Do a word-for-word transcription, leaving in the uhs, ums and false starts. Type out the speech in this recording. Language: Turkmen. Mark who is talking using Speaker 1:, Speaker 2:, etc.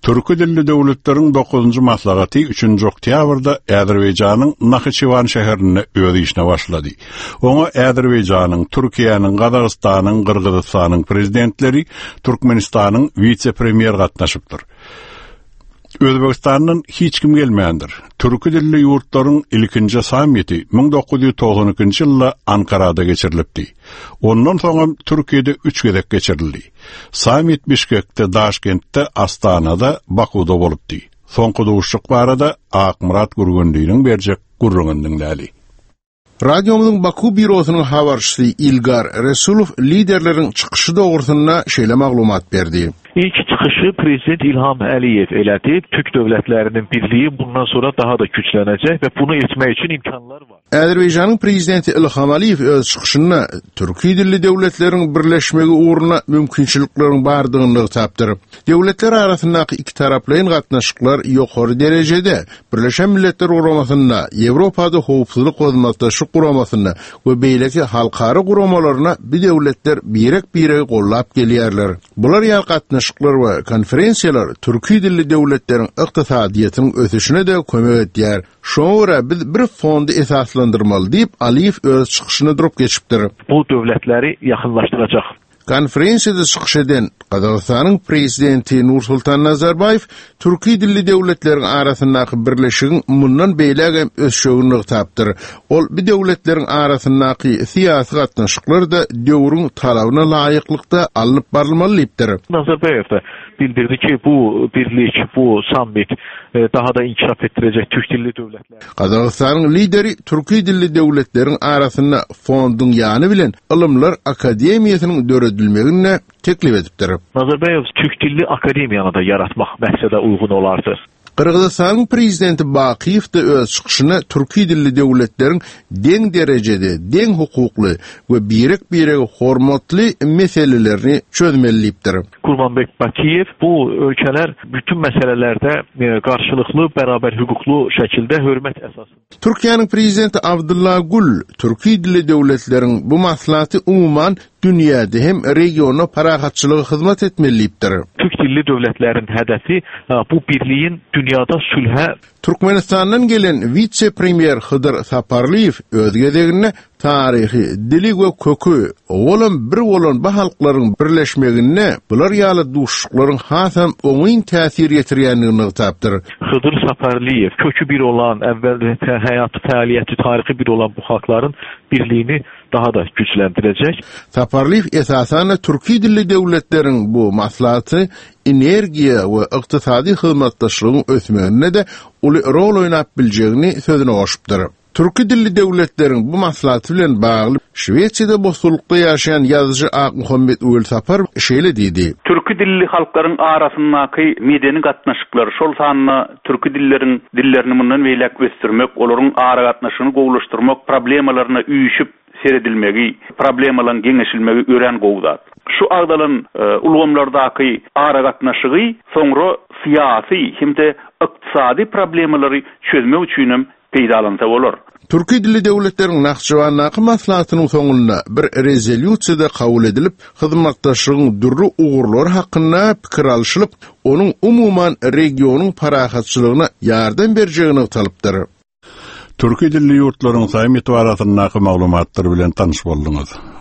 Speaker 1: Türkü dilli döwletlerin dokuzuncu maslahaty üçünji oktýabrda Äzerbeýjanyň Nahyçıwan şäherinde öz işine başlady. Oňa Äzerbeýjanyň, Türkiýanyň, Gazagystanyň, Kyrgyzstanyň prezidentleri, Türkmenistanyň vice-premier gatnaşypdyr. Özbekistanyň hiç kim gelmeýändir. Türkü dilli ýurtlaryň ilkinji samiti bin dokuz ýüz togson ikinji ýylda Ankarada geçirilipdi. Ondan soňra Türkiýede üç gezek geçirildi. Samit Bişkekde, Daşkentde, Astanada, Bakuda bolupdy. Soňky duşuk barada Akmurat Gurgundynyň berjek gurrungynyň däli.
Speaker 2: Radyomuzun Baku bürosunun habarçysı İlgar Resulov liderlerin çıkışı doğrultusunda şeýle maglumat berdi.
Speaker 3: İlk çıkışı Prezident İlham Əliyev elədi. Türk dövlətlərinin birliği bundan sonra daha da güçlənəcək və bunu etmək üçün imkanlar var.
Speaker 2: Azerbaycanın prezidenti İlham Aliyev öz çıkışında Türkiýe dilli döwletlerin birleşmegi uğruna mümkinçiliklerin bardygyny tapdyrıp, döwletler arasyndaky iki taraplyň gatnaşyklar ýokary derejede Birleşen Milletler Guramasynda, Ýewropada howpsuzlyk ozmatdaşyk guramasynda we beýleki halkary guramalaryna bir döwletler birek-birek gollap gelýärler. Bular ýa gatnaşyklar we konferensiýalar Türkiýe dilli döwletlerin ykdysadyýatynyň ösüşine de kömek edýär. Şoňra biz bir fondy esaslandyrmaly diýip Aliyev öz çykyşyny durup geçipdir.
Speaker 3: Bu döwletleri ýakynlaşdyrajak.
Speaker 2: Konferensiyada çıkış eden Kazakstanyň prezidenti Nursultan Nazarbayev, Türkiýe dilli döwletleriň arasyndaky birleşigin mundan beýle ösüşini tapdyr. Ol bir döwletleriň arasyndaky syýasy gatnaşyklar da döwrüň talabyna laýyklykda alınıp barylmaly diýipdir.
Speaker 3: Nazarbayev da bildirdi ki bu birlik, bu summit daha da inkişaf ettirecek Türk dilli döwletler.
Speaker 2: Kazakstanyň lideri Türkiýe dilli döwletleriň arasynda fondun ýany bilen Ilymlar Akademiýasynyň döredilmegine teklif edipdir.
Speaker 3: Nazarbayev Türk dilli akademiýany da yaratmak məqsədə uygun olardı.
Speaker 2: Kırgızstanyň prezidenti Bakiyev de öz çykyşyna Türkiýe dilli döwletleriň deň derejede, deň hukukly we birek-birek hormatly meselelerini çözmelidir.
Speaker 3: Kurmanbek Bakiyev bu ölkeler bütün meselelerde karşılıklı, beraber hukuklu şekilde hürmet esasında.
Speaker 2: Türkiýanyň prezidenti Abdullah Gül, Türkiýe dilli döwletleriň bu maslahaty umuman dünýäde hem regiona parahatçylygy hyzmat etmelidir.
Speaker 3: Türk dilli döwletlerin hedefi bu birliğin dünyada sülhe.
Speaker 2: Türkmenistan'dan gelen vice-premier Hıdır Saparliyev öz gezegine tarihi, dili we kökü, oğlan bir olan bu halklaryň birleşmegine, bular ýaly duşuklaryň hasam oňyn täsir ýetirýändigini tapdyr.
Speaker 3: Hıdır Saparliyev kökü bir olan, evvel hayatı, fəaliyyəti, tarihi bir olan bu halkların birliğini daha da güçlendirecek.
Speaker 2: Saparliyev esasen Türkiýe dilli döwletleriň bu maslahaty energiýa we ykdysady hyzmatdaşlygyň ösmegine de uly rol oýnap biljegini sözüne goşupdyr. Türkiýe dilli döwletleriň bu maslahaty bilen bagly Şweýçede bostulukda ýaşaýan ýazyjy Ak Muhammed Uwel Sapar şeýle diýdi.
Speaker 4: Türkiýe dilli halklaryň arasyndaky medeni gatnaşyklary şol sanyny türkü dilleriň dillerini mundan beýlek ösdürmek, olaryň ara gatnaşygyny gowlaşdyrmak, problemalaryna üýüşüp seredilmegi, problemalaryň geňeşilmegi ören gowdat. Şu agdalan e, ulgamlardaky ara gatnaşygy soňra syýasy hem-de ykdysady problemalary çözmek üçin peýdalansa bolar.
Speaker 2: Türkiýe dilli döwletleriň Naxçıwandaky maslahatynyň soňunda bir rezolýusiýada kabul edilip, hyzmatdaşlygyň dürli ugurlary hakynda pikir alşylyp, onuň umuman regionyň parahatçylygyna ýardam berjegini talypdyr.
Speaker 1: Türkiýe dilli ýurtlaryň samiti barasyndaky maglumatlary bilen tanyş boldunuz.